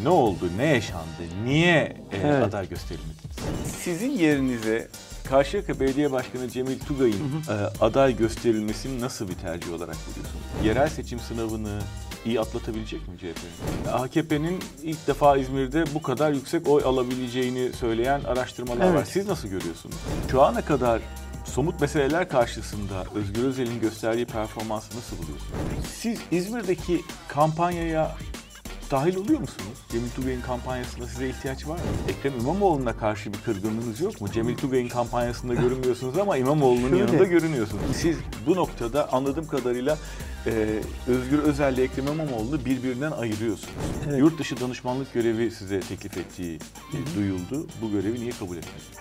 Ne oldu, ne yaşandı, niye aday gösterilmediniz? Sizin yerinize Karşıyaka Belediye Başkanı Cemil Tugay'ın aday gösterilmesini nasıl bir tercih olarak görüyorsunuz? Yerel seçim sınavını iyi atlatabilecek mi CHP'nin? AKP'nin ilk defa İzmir'de bu kadar yüksek oy alabileceğini söyleyen araştırmalar var. Siz nasıl görüyorsunuz? Şu ana kadar somut meseleler karşısında Özgür Özel'in gösterdiği performansı nasıl buluyorsunuz? Siz İzmir'deki kampanyaya dahil oluyor musunuz? Cemil Tugay'ın kampanyasında size ihtiyaç var mı? Ekrem İmamoğlu'na karşı bir kırgınlığınız yok mu? Cemil Tugay'ın kampanyasında görünmüyorsunuz ama İmamoğlu'nun yanında görünüyorsunuz. Siz bu noktada anladığım kadarıyla Özgür Özel'le Ekrem İmamoğlu'nu birbirinden ayırıyorsunuz. Evet. Yurt dışı danışmanlık görevi size teklif ettiği duyuldu. Bu görevi niye kabul etmediniz?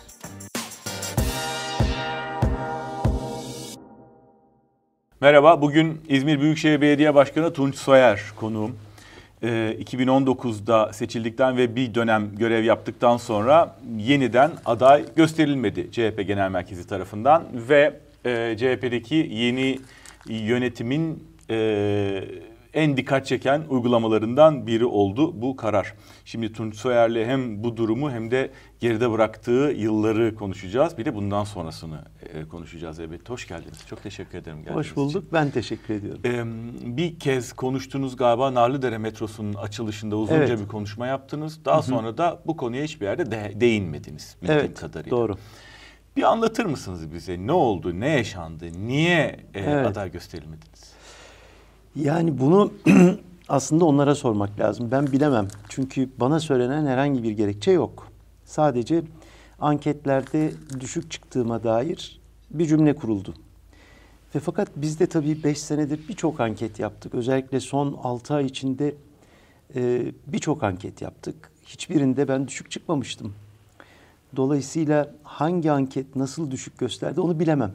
Merhaba, bugün İzmir Büyükşehir Belediye Başkanı Tunç Soyer konuğum. 2019'da seçildikten ve bir dönem görev yaptıktan sonra yeniden aday gösterilmedi CHP Genel Merkezi tarafından ve CHP'deki yeni yönetimin en dikkat çeken uygulamalarından biri oldu bu karar. Şimdi Tunç Soyer'le hem bu durumu hem de geride bıraktığı yılları konuşacağız. Bir de bundan sonrasını konuşacağız elbette. Hoş geldiniz. Çok teşekkür ederim geldiğiniz için. Hoş bulduk. Ben teşekkür ediyorum. Bir kez konuştunuz galiba Narlıdere metrosunun açılışında uzunca bir konuşma yaptınız. Daha sonra da bu konuya hiçbir yerde değinmediniz bildiğim kadarıyla. Doğru. Bir anlatır mısınız bize? Ne oldu, ne yaşandı, niye aday gösterilmediniz? Yani bunu aslında onlara sormak lazım. Ben bilemem. Çünkü bana söylenen herhangi bir gerekçe yok. Sadece anketlerde düşük çıktığıma dair bir cümle kuruldu. Ve fakat biz de tabii 5 senedir birçok anket yaptık. Özellikle son 6 ay içinde birçok anket yaptık. Hiçbirinde ben düşük çıkmamıştım. Dolayısıyla hangi anket nasıl düşük gösterdi onu bilemem.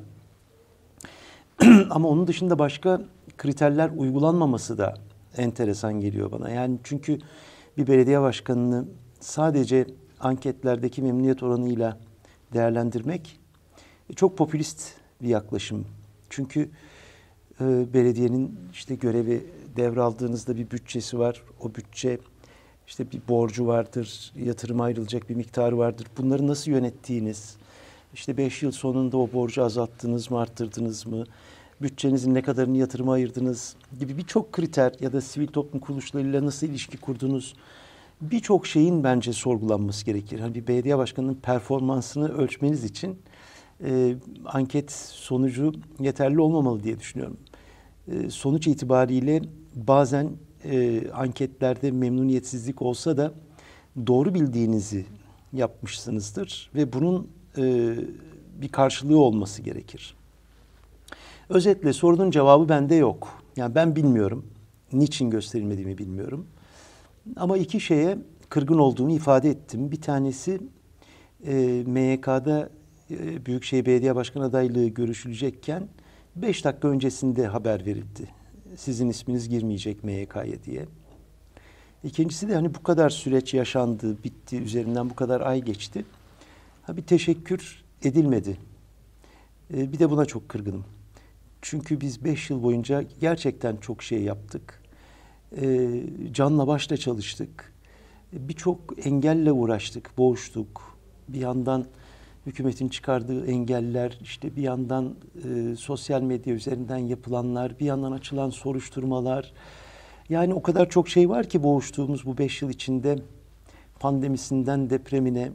Ama onun dışında başka kriterler uygulanmaması da enteresan geliyor bana. Yani çünkü bir belediye başkanını sadece anketlerdeki memnuniyet oranıyla değerlendirmek çok popülist bir yaklaşım. Çünkü belediyenin işte görevi devraldığınızda bir bütçesi var. O bütçe işte bir borcu vardır, yatırıma ayrılacak bir miktarı vardır. Bunları nasıl yönettiğiniz, işte 5 yıl sonunda o borcu azalttınız mı, arttırdınız mı, bütçenizin ne kadarını yatırıma ayırdınız gibi birçok kriter ya da sivil toplum kuruluşlarıyla nasıl ilişki kurdunuz, birçok şeyin bence sorgulanması gerekir. Hani bir belediye başkanının performansını ölçmeniz için anket sonucu yeterli olmamalı diye düşünüyorum. Sonuç itibariyle bazen anketlerde memnuniyetsizlik olsa da doğru bildiğinizi yapmışsınızdır ve bunun bir karşılığı olması gerekir. Özetle sorunun cevabı bende yok. Yani ben bilmiyorum. Niçin gösterilmediğimi bilmiyorum. Ama iki şeye kırgın olduğumu ifade ettim. Bir tanesi MYK'da Büyükşehir Belediye Başkanı adaylığı görüşülecekken 5 dakika öncesinde haber verildi. Sizin isminiz girmeyecek MYK'ya diye. İkincisi de hani bu kadar süreç yaşandı, bitti, üzerinden bu kadar ay geçti. Bir teşekkür edilmedi. Bir de buna çok kırgınım. Çünkü biz 5 yıl boyunca gerçekten çok şey yaptık. Canla başla çalıştık. Birçok engelle uğraştık, boğuştuk. Bir yandan hükümetin çıkardığı engeller, işte bir yandan sosyal medya üzerinden yapılanlar, bir yandan açılan soruşturmalar. Yani o kadar çok şey var ki boğuştuğumuz bu 5 yıl içinde pandemisinden depremine,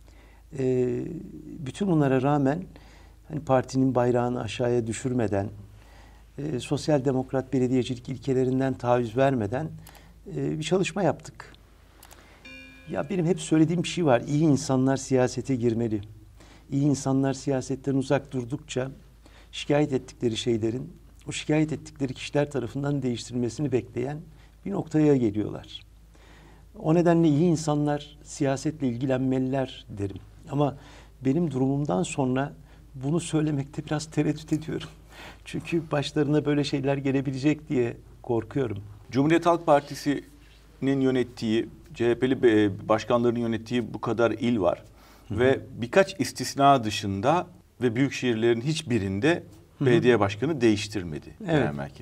bütün bunlara rağmen hani partinin bayrağını aşağıya düşürmeden, sosyal demokrat belediyecilik ilkelerinden taviz vermeden bir çalışma yaptık. Ya benim hep söylediğim bir şey var. İyi insanlar siyasete girmeli. İyi insanlar siyasetten uzak durdukça şikayet ettikleri şeylerin, o şikayet ettikleri kişiler tarafından değiştirilmesini bekleyen bir noktaya geliyorlar. O nedenle iyi insanlar siyasetle ilgilenmeliler derim. Ama benim durumumdan sonra bunu söylemekte biraz tereddüt ediyorum. Çünkü başlarına böyle şeyler gelebilecek diye korkuyorum. Cumhuriyet Halk Partisi'nin yönettiği, CHP'li başkanların yönettiği bu kadar il var. Ve birkaç istisna dışında ve büyük şehirlerin hiçbirinde belediye başkanı değiştirmedi genel merkez.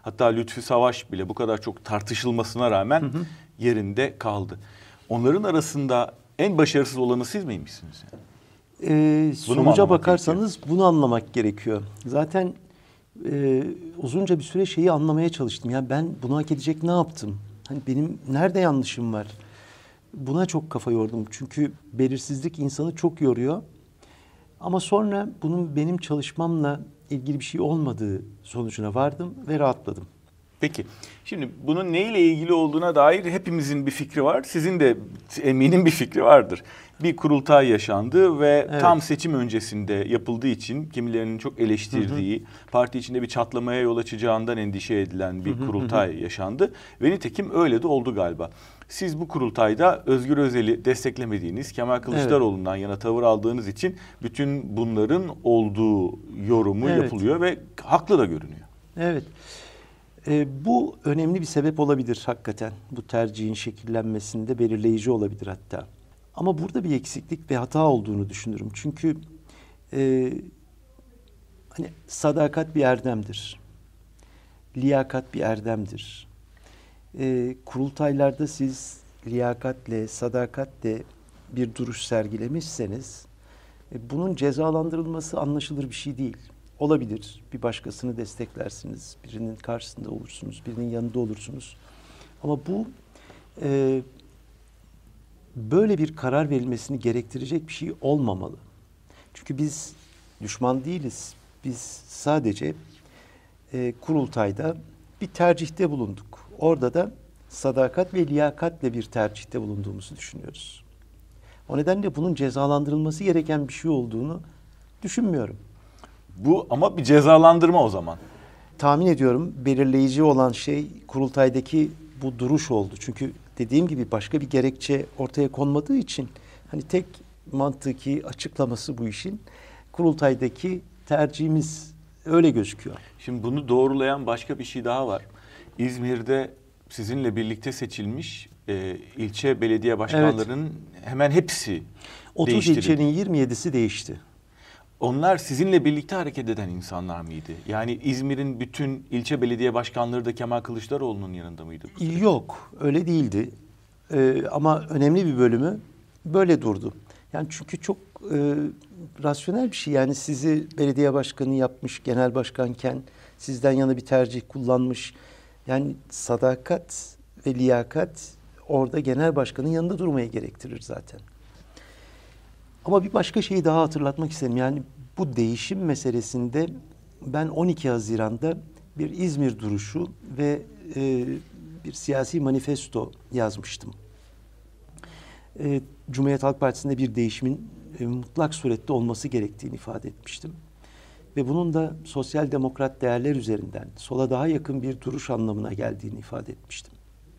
Hatta Lütfü Savaş bile bu kadar çok tartışılmasına rağmen yerinde kaldı. Onların arasında en başarısız olanı siz miymişsiniz? Sonuca bakarsanız bunu anlamak gerekiyor. Zaten uzunca bir süre şeyi anlamaya çalıştım. Ya ben bunu hak edecek ne yaptım? Hani benim nerede yanlışım var? Buna çok kafa yordum. Çünkü belirsizlik insanı çok yoruyor. Ama sonra bunun benim çalışmamla ilgili bir şey olmadığı sonucuna vardım ve rahatladım. Peki, şimdi bunun neyle ilgili olduğuna dair hepimizin bir fikri var. Sizin de eminim bir fikri vardır. Bir kurultay yaşandı ve tam seçim öncesinde yapıldığı için kimilerinin çok eleştirdiği, parti içinde bir çatlamaya yol açacağından endişe edilen bir kurultay yaşandı. Ve nitekim öyle de oldu galiba. Siz bu kurultayda Özgür Özel'i desteklemediğiniz, Kemal Kılıçdaroğlu'ndan yana tavır aldığınız için bütün bunların olduğu yorumu yapılıyor ve haklı da görünüyor. Evet. Bu önemli bir sebep olabilir hakikaten. Bu tercihin şekillenmesinde belirleyici olabilir hatta. Ama burada bir eksiklik ve hata olduğunu düşünürüm. Çünkü hani sadakat bir erdemdir. Liyakat bir erdemdir. Kurultaylarda siz liyakatle, sadakatle bir duruş sergilemişseniz bunun cezalandırılması anlaşılır bir şey değil. Olabilir. Bir başkasını desteklersiniz. Birinin karşısında olursunuz. Birinin yanında olursunuz. Ama bu böyle bir karar verilmesini gerektirecek bir şey olmamalı. Çünkü biz düşman değiliz. Biz sadece kurultayda bir tercihte bulunduk. Orada da sadakat ve liyakatle bir tercihte bulunduğumuzu düşünüyoruz. O nedenle bunun cezalandırılması gereken bir şey olduğunu düşünmüyorum. Bu ama bir cezalandırma o zaman. Tahmin ediyorum belirleyici olan şey kurultaydaki bu duruş oldu. Çünkü dediğim gibi başka bir gerekçe ortaya konmadığı için hani tek mantıki açıklaması bu işin kurultaydaki tercihimiz öyle gözüküyor. Şimdi bunu doğrulayan başka bir şey daha var. İzmir'de sizinle birlikte seçilmiş ilçe belediye başkanlarının hemen hepsi 30 değiştirildi. ilçenin 27'si değişti. Onlar sizinle birlikte hareket eden insanlar mıydı? Yani İzmir'in bütün ilçe belediye başkanları da Kemal Kılıçdaroğlu'nun yanında mıydı? Yok, öyle değildi. Ama önemli bir bölümü böyle durdu. Yani çünkü çok rasyonel bir şey. Yani sizi belediye başkanı yapmış, genel başkanken sizden yana bir tercih kullanmış. Yani sadakat ve liyakat orada genel başkanın yanında durmayı gerektirir zaten. Ama bir başka şeyi daha hatırlatmak isterim. Yani bu değişim meselesinde ben 12 Haziran'da bir İzmir duruşu ve bir siyasi manifesto yazmıştım. Cumhuriyet Halk Partisi'nde bir değişimin mutlak surette olması gerektiğini ifade etmiştim. Ve bunun da sosyal demokrat değerler üzerinden sola daha yakın bir duruş anlamına geldiğini ifade etmiştim.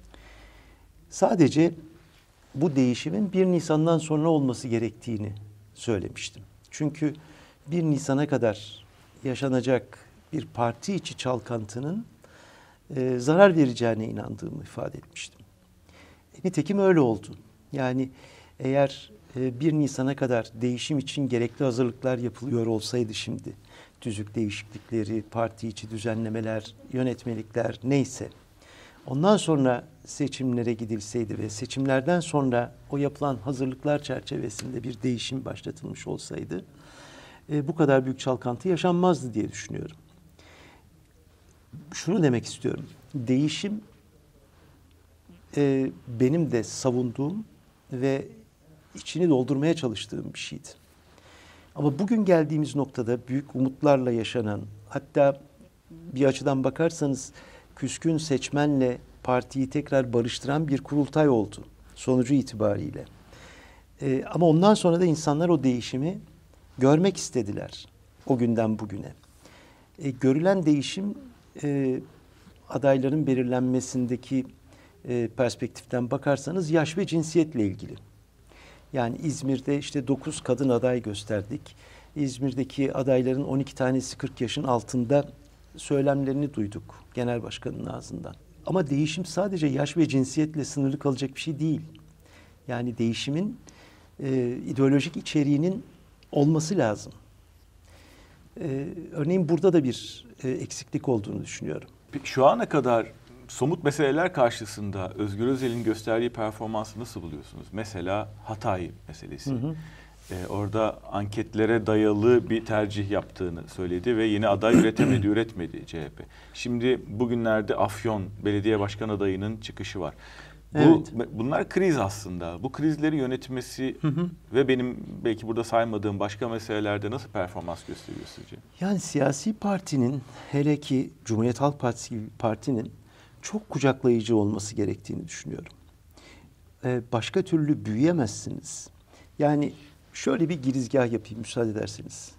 Sadece bu değişimin 1 Nisan'dan sonra olması gerektiğini söylemiştim. Çünkü 1 Nisan'a kadar yaşanacak bir parti içi çalkantının zarar vereceğine inandığımı ifade etmiştim. Nitekim öyle oldu. Yani eğer 1 Nisan'a kadar değişim için gerekli hazırlıklar yapılıyor olsaydı şimdi, tüzük değişiklikleri, parti içi düzenlemeler, yönetmelikler neyse, ondan sonra seçimlere gidilseydi ve seçimlerden sonra o yapılan hazırlıklar çerçevesinde bir değişim başlatılmış olsaydı bu kadar büyük çalkantı yaşanmazdı diye düşünüyorum. Şunu demek istiyorum. Değişim benim de savunduğum ve içini doldurmaya çalıştığım bir şeydi. Ama bugün geldiğimiz noktada büyük umutlarla yaşanan, hatta bir açıdan bakarsanız küskün seçmenle partiyi tekrar barıştıran bir kurultay oldu sonucu itibariyle. Ama ondan sonra da insanlar o değişimi görmek istediler o günden bugüne. Görülen değişim adayların belirlenmesindeki perspektiften bakarsanız yaş ve cinsiyetle ilgili. Yani İzmir'de işte 9 kadın aday gösterdik. İzmir'deki adayların 12 tanesi 40 yaşın altında söylemlerini duyduk genel başkanın ağzından. Ama değişim sadece yaş ve cinsiyetle sınırlı kalacak bir şey değil. Yani değişimin ideolojik içeriğinin olması lazım. Örneğin burada da bir eksiklik olduğunu düşünüyorum. Şu ana kadar somut meseleler karşısında Özgür Özel'in gösterdiği performansı nasıl buluyorsunuz? Mesela Hatay meselesi. Orada anketlere dayalı bir tercih yaptığını söyledi ve yeni aday üretmedi CHP. Şimdi bugünlerde Afyon Belediye Başkan adayının çıkışı var. Bunlar kriz aslında. Bu krizleri yönetmesi ve benim belki burada saymadığım başka meselelerde nasıl performans gösteriyor sizce? Yani siyasi partinin, hele ki Cumhuriyet Halk Partisi gibi bir partinin çok kucaklayıcı olması gerektiğini düşünüyorum. Başka türlü büyüyemezsiniz. Yani şöyle bir girizgah yapayım müsaade ederseniz.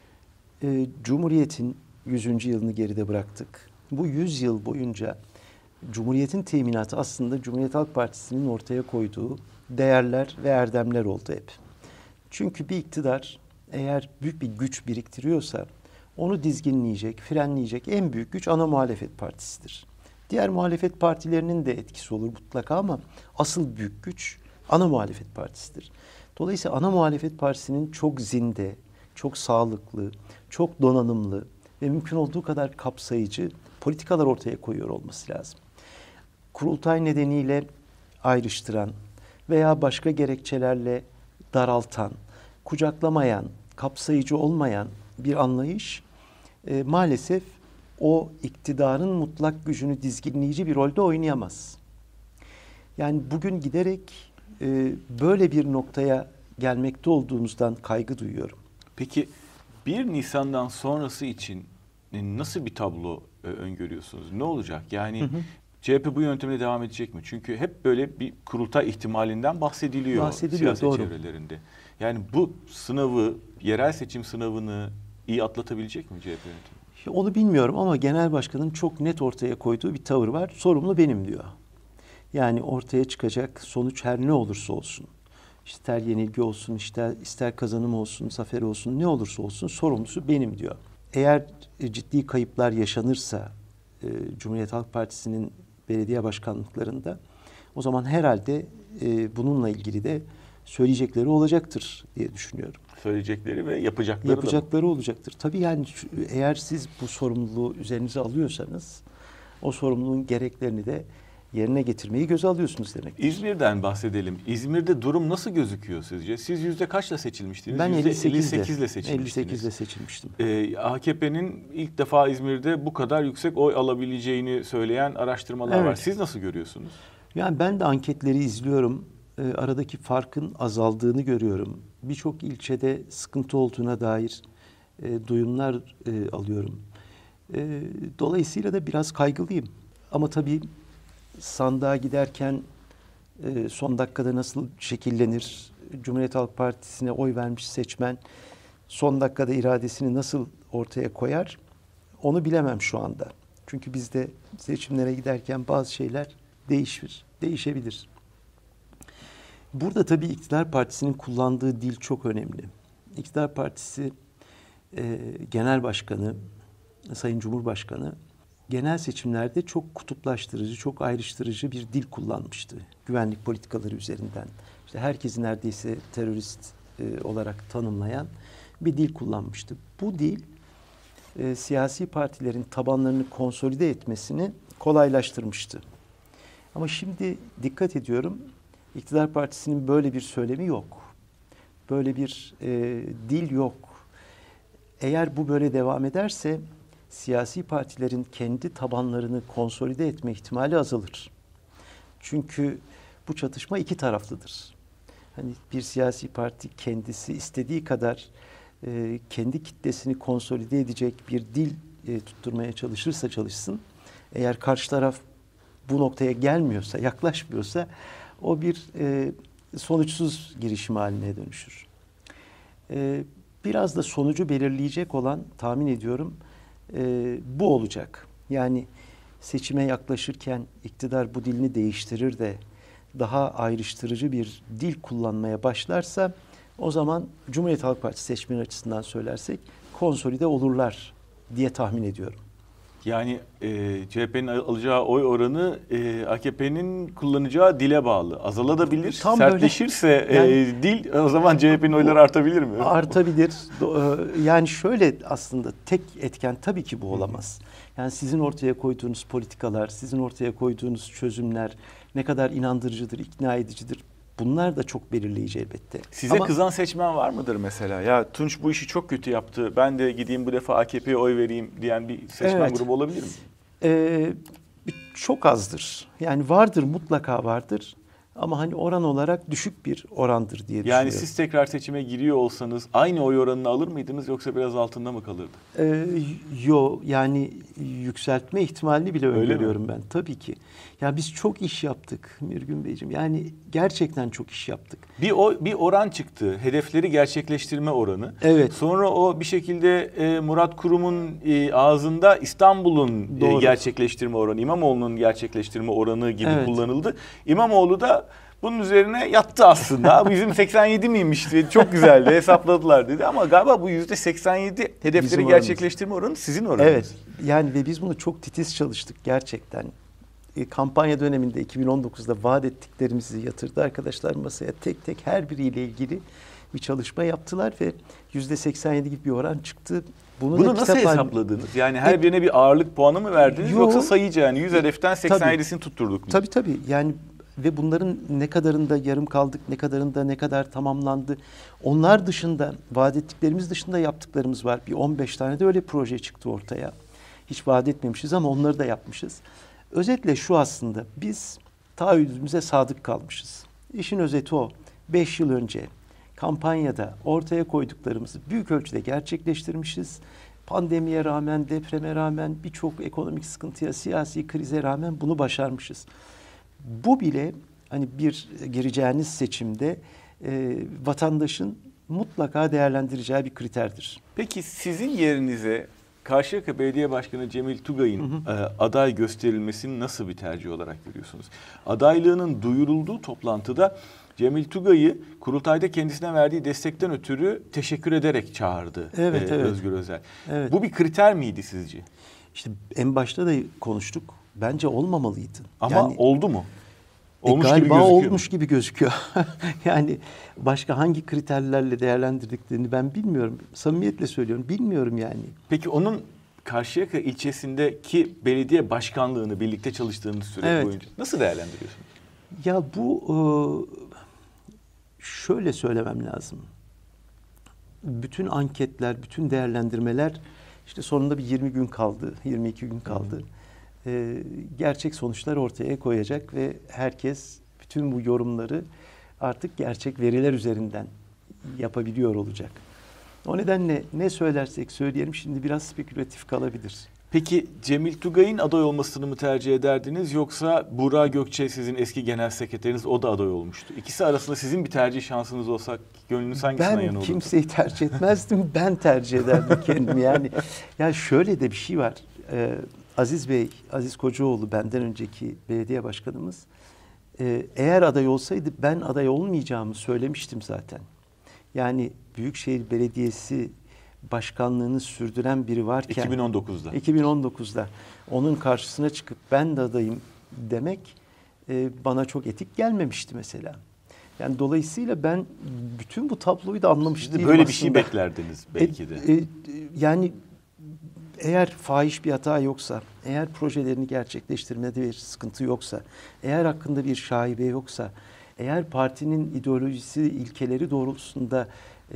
Cumhuriyet'in 100. yılını geride bıraktık. Bu 100 yıl boyunca Cumhuriyet'in teminatı aslında Cumhuriyet Halk Partisi'nin ortaya koyduğu değerler ve erdemler oldu hep. Çünkü bir iktidar eğer büyük bir güç biriktiriyorsa onu dizginleyecek, frenleyecek en büyük güç ana muhalefet partisidir. Diğer muhalefet partilerinin de etkisi olur mutlaka ama asıl büyük güç ana muhalefet partisidir. Dolayısıyla ana muhalefet partisinin çok zinde, çok sağlıklı, çok donanımlı ve mümkün olduğu kadar kapsayıcı politikalar ortaya koyuyor olması lazım. Kurultay nedeniyle ayrıştıran veya başka gerekçelerle daraltan, kucaklamayan, kapsayıcı olmayan bir anlayış maalesef o iktidarın mutlak gücünü dizginleyici bir rolde oynayamaz. Yani bugün giderek böyle bir noktaya gelmekte olduğumuzdan kaygı duyuyorum. Peki 1 Nisan'dan sonrası için nasıl bir tablo öngörüyorsunuz? Ne olacak? Yani CHP bu yöntemine devam edecek mi? Çünkü hep böyle bir kurultay ihtimalinden bahsediliyor siyaset doğru. çevrelerinde. Yani bu sınavı, yerel seçim sınavını iyi atlatabilecek mi CHP yönetimi? Onu bilmiyorum ama genel başkanın çok net ortaya koyduğu bir tavır var. Sorumlu benim diyor. Yani ortaya çıkacak sonuç her ne olursa olsun, ister yenilgi olsun, ister kazanım olsun, zafer olsun, ne olursa olsun sorumlusu benim diyor. Eğer ciddi kayıplar yaşanırsa Cumhuriyet Halk Partisi'nin belediye başkanlıklarında o zaman herhalde bununla ilgili de söyleyecekleri olacaktır diye düşünüyorum. Söyleyecekleri ve yapacakları olacaktır. Tabii yani eğer siz bu sorumluluğu üzerinize alıyorsanız o sorumluluğun gereklerini de yerine getirmeyi göze alıyorsunuz demektir. İzmir'den bahsedelim. İzmir'de durum nasıl gözüküyor sizce? Siz yüzde kaçla seçilmiştiniz? Ben 58'le seçilmiştiniz. 58'le seçilmiştim. AKP'nin ilk defa İzmir'de bu kadar yüksek oy alabileceğini söyleyen araştırmalar var. Siz nasıl görüyorsunuz? Yani ben de anketleri izliyorum. Aradaki farkın azaldığını görüyorum. Birçok ilçede sıkıntı olduğuna dair duyumlar alıyorum. Dolayısıyla da biraz kaygılıyım. Ama tabii sandığa giderken son dakikada nasıl şekillenir? Cumhuriyet Halk Partisi'ne oy vermiş seçmen son dakikada iradesini nasıl ortaya koyar? Onu bilemem şu anda. Çünkü bizde seçimlere giderken bazı şeyler değişebilir. Burada tabii iktidar partisinin kullandığı dil çok önemli. İktidar partisi genel başkanı, Sayın Cumhurbaşkanı genel seçimlerde çok kutuplaştırıcı, çok ayrıştırıcı bir dil kullanmıştı. Güvenlik politikaları üzerinden. İşte herkesi neredeyse terörist olarak tanımlayan bir dil kullanmıştı. Bu dil siyasi partilerin tabanlarını konsolide etmesini kolaylaştırmıştı. Ama şimdi dikkat ediyorum, iktidar partisinin böyle bir söylemi yok. Böyle bir dil yok. Eğer bu böyle devam ederse siyasi partilerin kendi tabanlarını konsolide etme ihtimali azalır. Çünkü bu çatışma iki taraflıdır. Hani bir siyasi parti kendisi istediği kadar kendi kitlesini konsolide edecek bir dil tutturmaya çalışırsa çalışsın, eğer karşı taraf bu noktaya gelmiyorsa, yaklaşmıyorsa o bir sonuçsuz girişim haline dönüşür. Biraz da sonucu belirleyecek olan, tahmin ediyorum, bu olacak. Yani seçime yaklaşırken iktidar bu dilini değiştirir de daha ayrıştırıcı bir dil kullanmaya başlarsa o zaman Cumhuriyet Halk Partisi seçmeni açısından söylersek konsolide olurlar diye tahmin ediyorum. Yani CHP'nin alacağı oy oranı AKP'nin kullanacağı dile bağlı. Azalabilir, Tam sertleşirse yani, dil o zaman CHP'nin oyları artabilir mi? Artabilir. Yani şöyle aslında tek etken tabii ki bu olamaz. Yani sizin ortaya koyduğunuz politikalar, sizin ortaya koyduğunuz çözümler ne kadar inandırıcıdır, ikna edicidir. Bunlar da çok belirleyici elbette. Size kızan seçmen var mıdır mesela? Ya Tunç bu işi çok kötü yaptı, ben de gideyim bu defa AKP'ye oy vereyim diyen bir seçmen grubu olabilir mi? Çok azdır. Yani vardır, mutlaka vardır. Ama hani oran olarak düşük bir orandır diye düşünüyorum. Yani siz tekrar seçime giriyor olsanız aynı oy oranını alır mıydınız yoksa biraz altında mı kalırdı? Yani yükseltme ihtimalini bile öngörüyorum ben tabii ki. Ya biz çok iş yaptık Mirgün Beyciğim. Yani gerçekten çok iş yaptık. Bir oran çıktı. Hedefleri gerçekleştirme oranı. Evet. Sonra o bir şekilde Murat Kurum'un ağzında İstanbul'un gerçekleştirme oranı, İmamoğlu'nun gerçekleştirme oranı gibi kullanıldı. İmamoğlu da bunun üzerine yattı aslında. Bizim 87 miymişti? Çok güzeldi. Hesapladılar dedi. Ama galiba bu %87 hedefleri gerçekleştirme oranı sizin oranınız. Evet. Yani ve biz bunu çok titiz çalıştık gerçekten. Kampanya döneminde 2019'da vaat ettiklerimizi yatırdı arkadaşlar masaya. Tek tek her biriyle ilgili bir çalışma yaptılar ve %87 gibi bir oran çıktı. Bunu nasıl hesapladınız? Yani her birine bir ağırlık puanı mı verdiniz yoksa sayıca yani 100 hedeften 87'sini tutturduk mu? Tabii. Yani ve bunların ne kadarında yarım kaldık, ne kadarında ne kadar tamamlandı. Onlar dışında, vaat ettiklerimiz dışında yaptıklarımız var. Bir 15 tane de öyle proje çıktı ortaya. Hiç vaat etmemişiz ama onları da yapmışız. Özetle şu aslında, biz taahhüdümüze sadık kalmışız. İşin özeti o. 5 yıl önce kampanyada ortaya koyduklarımızı büyük ölçüde gerçekleştirmişiz. Pandemiye rağmen, depreme rağmen, birçok ekonomik sıkıntıya, siyasi krize rağmen bunu başarmışız. Bu bile hani bir gireceğiniz seçimde vatandaşın mutlaka değerlendireceği bir kriterdir. Peki sizin yerinize Karşıyaka Belediye Başkanı Cemil Tugay'ın aday gösterilmesini nasıl bir tercih olarak görüyorsunuz? Adaylığının duyurulduğu toplantıda Cemil Tugay'ı kurultayda kendisine verdiği destekten ötürü teşekkür ederek çağırdı Özgür Özel. Evet. Bu bir kriter miydi sizce? İşte en başta da konuştuk. Bence olmamalıydı. Ama yani, oldu mu? Galiba olmuş gibi gözüküyor. Yani başka hangi kriterlerle değerlendirdiklerini ben bilmiyorum. Samimiyetle söylüyorum. Bilmiyorum yani. Peki onun Karşıyaka ilçesindeki belediye başkanlığını birlikte çalıştığınız süre boyunca nasıl değerlendiriyorsunuz? Ya bu şöyle söylemem lazım. Bütün anketler, bütün değerlendirmeler işte sonunda bir 20 gün kaldı, 22 gün kaldı. Gerçek sonuçlar ortaya koyacak ve herkes bütün bu yorumları artık gerçek veriler üzerinden yapabiliyor olacak. O nedenle ne söylersek söyleyelim şimdi biraz spekülatif kalabilir. Peki Cemil Tugay'ın aday olmasını mı tercih ederdiniz yoksa Burak Gökçe sizin eski genel sekreteriniz o da aday olmuştu. İkisi arasında sizin bir tercih şansınız olsa gönlünüz hangisine yan olurdu? Ben kimseyi tercih etmezdim. Ben tercih ederdim kendimi yani. Ya şöyle de bir şey var. Aziz Bey, Aziz Kocaoğlu benden önceki belediye başkanımız eğer aday olsaydı ben aday olmayacağımı söylemiştim zaten. Yani Büyükşehir Belediyesi başkanlığını sürdüren biri varken 2019'da onun karşısına çıkıp ben de adayım demek bana çok etik gelmemişti mesela. Yani dolayısıyla ben bütün bu tabloyu da anlamış değilim böyle aslında. Bir şey beklerdiniz belki de. Yani eğer fahiş bir hata yoksa, eğer projelerini gerçekleştirmede bir sıkıntı yoksa, eğer hakkında bir şaibe yoksa, eğer partinin ideolojisi, ilkeleri doğrultusunda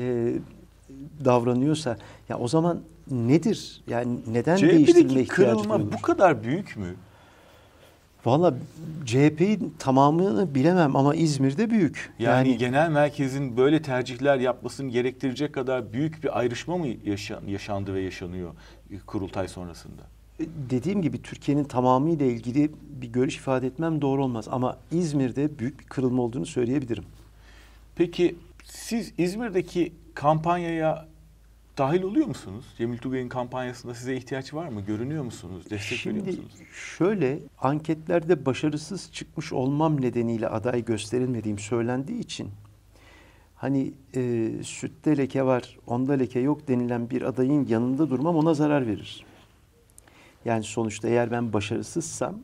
davranıyorsa, ya o zaman nedir? Yani neden değiştirme ihtiyacı duyulur? Kırılma bu kadar büyük mü? Valla CHP'nin tamamını bilemem ama İzmir'de büyük. Yani genel merkezin böyle tercihler yapmasını gerektirecek kadar büyük bir ayrışma mı yaşandı ve yaşanıyor kurultay sonrasında? Dediğim gibi Türkiye'nin tamamıyla ilgili bir görüş ifade etmem doğru olmaz. Ama İzmir'de büyük bir kırılma olduğunu söyleyebilirim. Peki siz İzmir'deki kampanyaya dahil oluyor musunuz? Cemil Tugay'ın kampanyasında size ihtiyaç var mı? Görünüyor musunuz? Destek veriyor musunuz? Şimdi şöyle, anketlerde başarısız çıkmış olmam nedeniyle aday gösterilmediğim söylendiği için hani sütte leke var, onda leke yok denilen bir adayın yanında durmam ona zarar verir. Yani sonuçta eğer ben başarısızsam,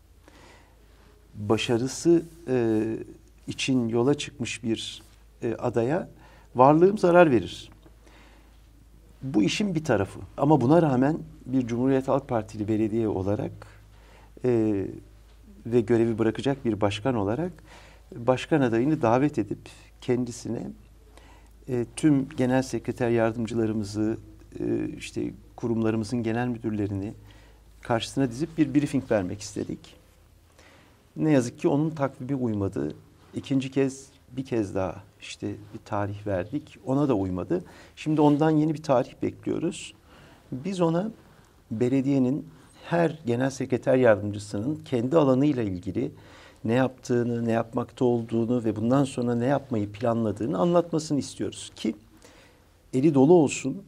başarısı için yola çıkmış bir adaya varlığım zarar verir. Bu işin bir tarafı. Ama buna rağmen bir Cumhuriyet Halk Partili belediye olarak ve görevi bırakacak bir başkan olarak başkan adayını davet edip kendisine tüm genel sekreter yardımcılarımızı, işte kurumlarımızın genel müdürlerini karşısına dizip bir briefing vermek istedik. Ne yazık ki onun takvibi uymadı. Bir kez daha işte bir tarih verdik. Ona da uymadı. Şimdi ondan yeni bir tarih bekliyoruz. Biz ona belediyenin her genel sekreter yardımcısının kendi alanıyla ilgili ne yaptığını, ne yapmakta olduğunu ve bundan sonra ne yapmayı planladığını anlatmasını istiyoruz ki eli dolu olsun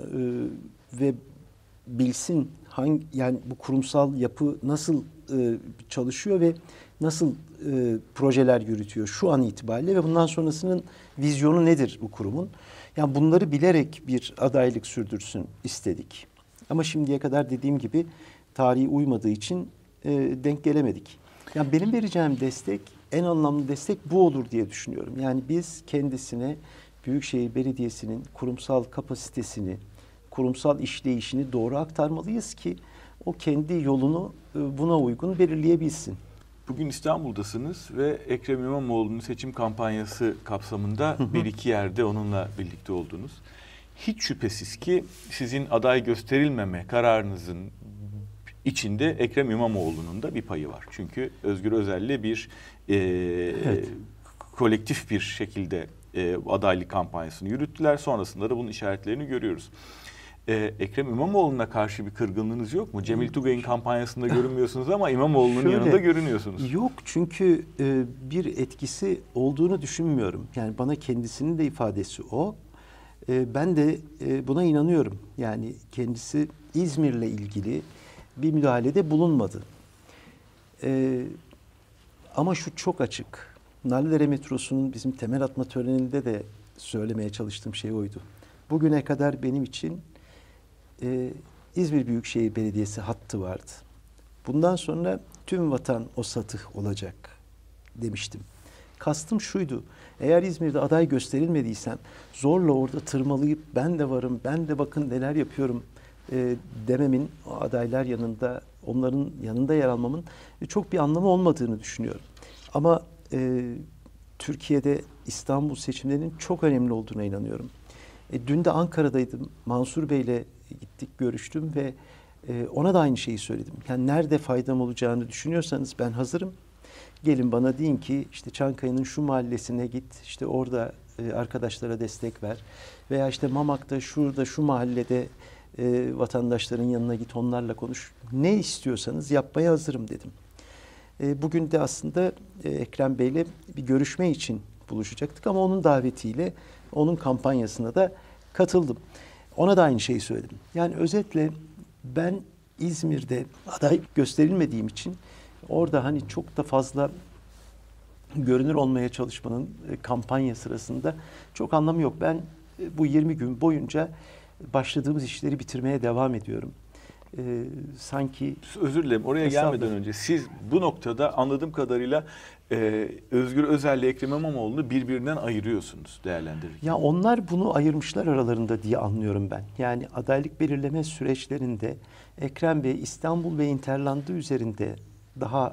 ve bilsin yani bu kurumsal yapı nasıl çalışıyor ve nasıl projeler yürütüyor şu an itibariyle ve bundan sonrasının vizyonu nedir bu kurumun? Yani bunları bilerek bir adaylık sürdürsün istedik. Ama şimdiye kadar dediğim gibi tarihi uymadığı için denk gelemedik. Yani benim vereceğim destek, en anlamlı destek bu olur diye düşünüyorum. Yani biz kendisine Büyükşehir Belediyesi'nin kurumsal kapasitesini, kurumsal işleyişini doğru aktarmalıyız ki o kendi yolunu buna uygun belirleyebilsin. Bugün İstanbul'dasınız ve Ekrem İmamoğlu'nun seçim kampanyası kapsamında bir iki yerde onunla birlikte oldunuz. Hiç şüphesiz ki sizin aday gösterilmeme kararınızın içinde Ekrem İmamoğlu'nun da bir payı var. Çünkü Özgür Özel'le bir evet, kolektif bir şekilde adaylık kampanyasını yürüttüler. Sonrasında da bunun işaretlerini görüyoruz. Ekrem İmamoğlu'na karşı bir kırgınlığınız yok mu? Cemil Tugay'ın kampanyasında görünmüyorsunuz ama İmamoğlu'nun yanında görünüyorsunuz. Yok, çünkü bir etkisi olduğunu düşünmüyorum. Yani bana kendisinin de ifadesi o. Ben de buna inanıyorum. Yani kendisi İzmir'le ilgili bir müdahalede bulunmadı. Ama şu çok açık. Narlıdere metrosunun bizim temel atma töreninde de söylemeye çalıştığım şey oydu. Bugüne kadar benim için İzmir Büyükşehir Belediyesi hattı vardı. Bundan sonra tüm vatan o satı olacak demiştim. Kastım şuydu: eğer İzmir'de aday gösterilmediysem zorla orada tırmalayıp ben de varım, ben de bakın neler yapıyorum dememin, o adaylar yanında, onların yanında yer almamın çok bir anlamı olmadığını düşünüyorum. Ama Türkiye'de İstanbul seçimlerinin çok önemli olduğuna inanıyorum. Dün de Ankara'daydım. Mansur Bey'le gittik, görüştüm ve ona da aynı şeyi söyledim. Yani nerede faydam olacağını düşünüyorsanız ben hazırım. Gelin bana deyin ki işte Çankaya'nın şu mahallesine git, işte orada arkadaşlara destek ver. Veya işte Mamak'ta, şurada, şu mahallede vatandaşların yanına git, onlarla konuş. Ne istiyorsanız yapmaya hazırım dedim. Bugün de aslında Ekrem Bey'le bir görüşme için buluşacaktık ama onun davetiyle onun kampanyasına da katıldım. Ona da aynı şeyi söyledim. Yani özetle ben İzmir'de aday gösterilmediğim için orada hani çok da fazla görünür olmaya çalışmanın kampanya sırasında çok anlamı yok. Ben bu 20 gün boyunca başladığımız işleri bitirmeye devam ediyorum. Sanki... Özür dilerim, oraya gelmeden önce siz bu noktada anladığım kadarıyla Özgür Özel'le Ekrem İmamoğlu'nu birbirinden ayırıyorsunuz değerlendirirken. Ya onlar bunu ayırmışlar aralarında diye anlıyorum ben. Yani adaylık belirleme süreçlerinde Ekrem Bey İstanbul ve Interland'ı üzerinde daha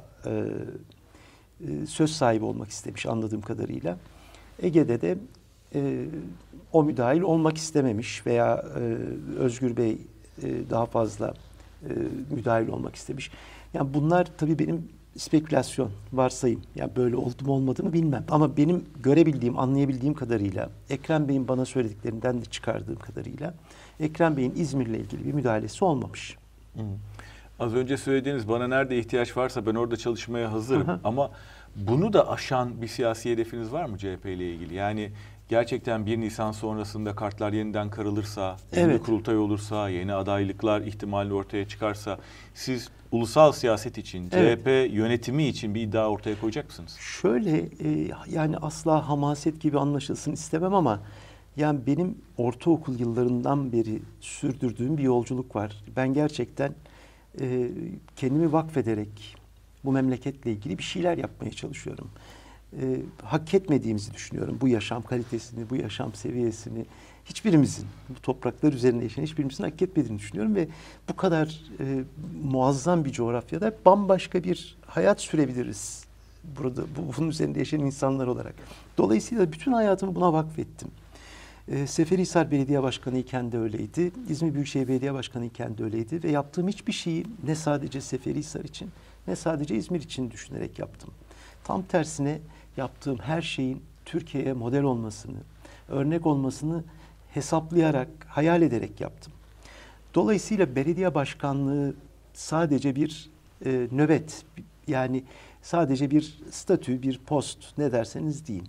söz sahibi olmak istemiş anladığım kadarıyla. Ege'de de o müdahil olmak istememiş veya Özgür Bey daha fazla müdahil olmak istemiş. Yani bunlar tabii benim spekülasyon, varsayım. Yani böyle oldu mu olmadı mı bilmem. Ama benim görebildiğim, anlayabildiğim kadarıyla, Ekrem Bey'in bana söylediklerinden de çıkardığım kadarıyla Ekrem Bey'in İzmir'le ilgili bir müdahalesi olmamış. Az önce söylediğiniz bana nerede ihtiyaç varsa ben orada çalışmaya hazırım. Ama bunu da aşan bir siyasi hedefiniz var mı CHP ile ilgili? Yani gerçekten 1 Nisan sonrasında kartlar yeniden karılırsa, yeni kurultay olursa, yeni adaylıklar ihtimali ortaya çıkarsa siz ulusal siyaset için, CHP yönetimi için bir iddia ortaya koyacak mısınız? Şöyle yani asla hamaset gibi anlaşılsın istemem ama yani benim ortaokul yıllarından beri sürdürdüğüm bir yolculuk var. Ben gerçekten kendimi vakfederek bu memleketle ilgili bir şeyler yapmaya çalışıyorum. Hak etmediğimizi düşünüyorum. Bu yaşam kalitesini, bu yaşam seviyesini hiçbirimizin, bu topraklar üzerinde yaşayan hiçbirimizin hak etmediğini düşünüyorum ve bu kadar muazzam bir coğrafyada bambaşka bir hayat sürebiliriz burada, bunun üzerinde yaşayan insanlar olarak. Dolayısıyla bütün hayatımı buna vakfettim. Seferihisar Belediye Başkanı iken de öyleydi. İzmir Büyükşehir Belediye Başkanı iken de öyleydi ve yaptığım hiçbir şeyi ne sadece Seferihisar için ne sadece İzmir için düşünerek yaptım. Tam tersine yaptığım her şeyin Türkiye'ye model olmasını, örnek olmasını hesaplayarak, hayal ederek yaptım. Dolayısıyla belediye başkanlığı sadece bir nöbet, yani sadece bir statü, bir post, ne derseniz deyin.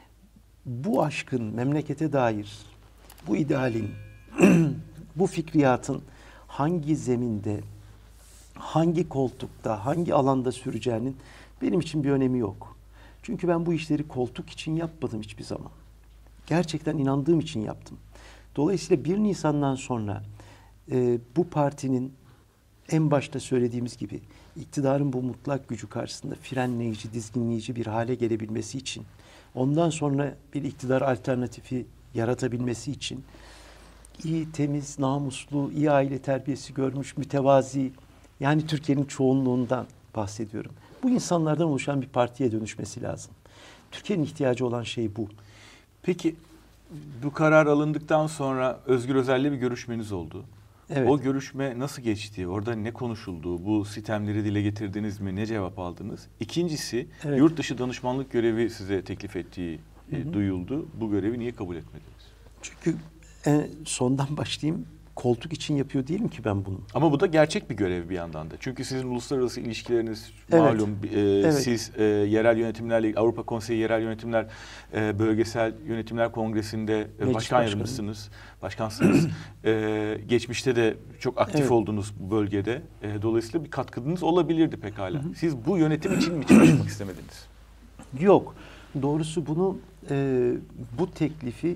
Bu aşkın memlekete dair, bu idealin, bu fikriyatın hangi zeminde, hangi koltukta, hangi alanda süreceğinin benim için bir önemi yok. Çünkü ben bu işleri koltuk için yapmadım hiçbir zaman. Gerçekten inandığım için yaptım. Dolayısıyla 1 Nisan'dan sonra bu partinin en başta söylediğimiz gibi iktidarın bu mutlak gücü karşısında frenleyici, dizginleyici bir hale gelebilmesi için, ondan sonra bir iktidar alternatifi yaratabilmesi için iyi, temiz, namuslu, iyi aile terbiyesi görmüş, mütevazi, yani Türkiye'nin çoğunluğundan bahsediyorum. Bu insanlardan oluşan bir partiye dönüşmesi lazım. Türkiye'nin ihtiyacı olan şey bu. Peki bu karar alındıktan sonra Özgür Özel'le bir görüşmeniz oldu. Evet. O görüşme nasıl geçti? Orada ne konuşuldu? Bu sitemleri dile getirdiniz mi? Ne cevap aldınız? İkincisi, evet, yurt dışı danışmanlık görevi size teklif ettiği duyuldu. Bu görevi niye kabul etmediniz? Çünkü sondan başlayayım. Koltuk için yapıyor değilim ki ben bunu. Ama bu da gerçek bir görev bir yandan da. Çünkü sizin uluslararası ilişkileriniz evet, malum. Evet. Siz yerel yönetimlerle, Avrupa Konseyi Yerel Yönetimler, Bölgesel Yönetimler Kongresi'nde başkan yardımcısınız, başkansınız. Geçmişte de çok aktif Evet. oldunuz bu bölgede. Dolayısıyla bir katkınız olabilirdi pekala. Siz bu yönetim için mi çalışmak istemediniz? Yok. Doğrusu bunu, bu teklifi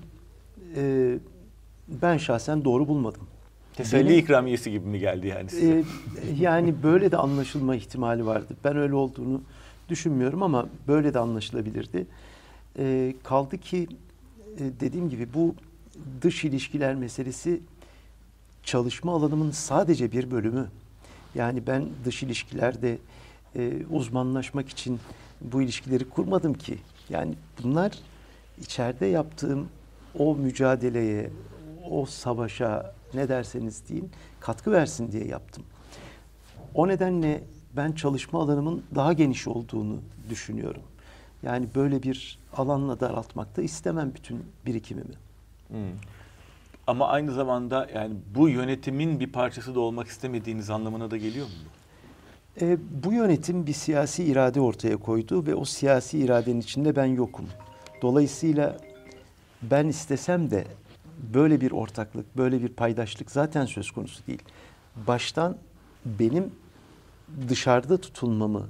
ben şahsen doğru bulmadım. Teselli ikramiyesi gibi mi geldi yani size? Yani böyle de anlaşılma ihtimali vardı. Ben öyle olduğunu düşünmüyorum ama böyle de anlaşılabilirdi. Kaldı ki dediğim gibi bu dış ilişkiler meselesi çalışma alanımın sadece bir bölümü. Yani ben dış ilişkilerde uzmanlaşmak için bu ilişkileri kurmadım ki. Yani bunlar içeride yaptığım o mücadeleye, o savaşa, ne derseniz deyin, katkı versin diye yaptım. O nedenle ben çalışma alanımın daha geniş olduğunu düşünüyorum. Yani böyle bir alanla daraltmak da istemem bütün birikimimi. Ama aynı zamanda yani bu yönetimin bir parçası da olmak istemediğiniz anlamına da geliyor mu bu? Bu yönetim bir siyasi irade ortaya koydu ve o siyasi iradenin içinde ben yokum. Dolayısıyla ben istesem de böyle bir ortaklık, böyle bir paydaşlık zaten söz konusu değil. Baştan benim dışarıda tutulmamı,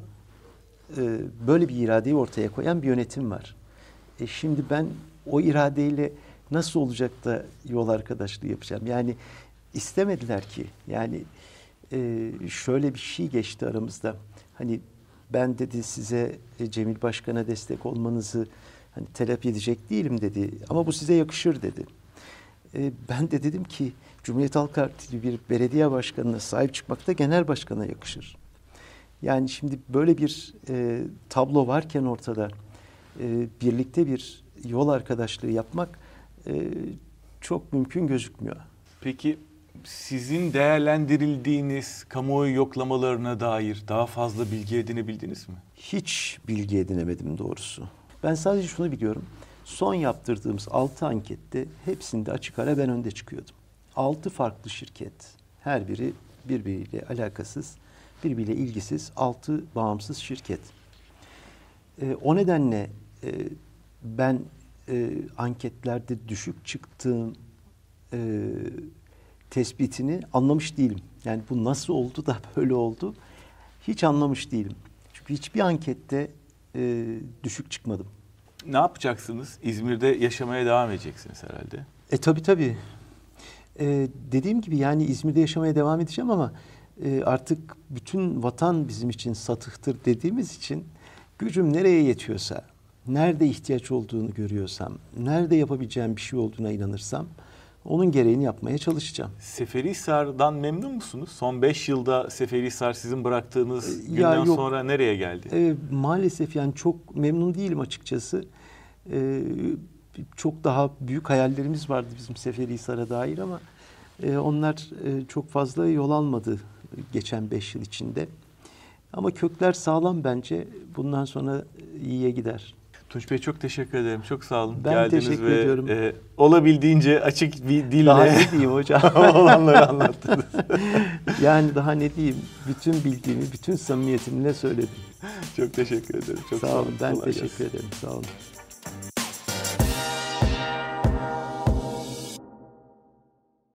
böyle bir iradeyi ortaya koyan bir yönetim var. Şimdi ben o iradeyle nasıl olacak da yol arkadaşlığı yapacağım? Yani istemediler ki. Yani şöyle bir şey geçti aramızda. Hani ben dedi size Cemil Başkan'a destek olmanızı hani talep edecek değilim dedi. Ama bu size yakışır dedi. Ben de dedim ki Cumhuriyet Halk Partili bir belediye başkanına sahip çıkmak da genel başkana yakışır. Yani şimdi böyle bir tablo varken ortada birlikte bir yol arkadaşlığı yapmak çok mümkün gözükmüyor. Peki sizin değerlendirildiğiniz kamuoyu yoklamalarına dair daha fazla bilgi edinebildiniz mi? Hiç bilgi edinemedim doğrusu. Ben sadece şunu biliyorum. Son yaptırdığımız 6 ankette hepsinde açık ara ben önde çıkıyordum. 6 farklı şirket, her biri birbiriyle alakasız, birbiriyle ilgisiz 6 bağımsız şirket. O nedenle ben anketlerde düşük çıktığım tespitini anlamış değilim. Yani bu nasıl oldu da böyle oldu hiç anlamış değilim. Çünkü hiçbir ankette düşük çıkmadım. Ne yapacaksınız? İzmir'de yaşamaya devam edeceksiniz herhalde. Tabii. Dediğim gibi yani İzmir'de yaşamaya devam edeceğim ama artık bütün vatan bizim için satıhtır dediğimiz için gücüm nereye yetiyorsa, nerede ihtiyaç olduğunu görüyorsam, nerede yapabileceğim bir şey olduğuna inanırsam onun gereğini yapmaya çalışacağım. Seferihisar'dan memnun musunuz? Son 5 yılda Seferihisar sizin bıraktığınız günden sonra nereye geldi? Maalesef yani çok memnun değilim açıkçası. Çok daha büyük hayallerimiz vardı bizim Seferihisar'a dair ama onlar çok fazla yol almadı geçen 5 yıl içinde. Ama kökler sağlam bence. Bundan sonra iyiye gider. Tunç Bey çok teşekkür ederim. Çok sağ olun. Ben Geldiniz teşekkür ve ediyorum. Olabildiğince açık bir dille Daha ne diyeyim hocam? olanları anlattınız. Yani daha ne diyeyim? Bütün bildiğimi, bütün samimiyetimle söyledim. Çok teşekkür ederim. Çok sağ olun. Ben Kolay teşekkür gelsin. ederim. Sağ olun.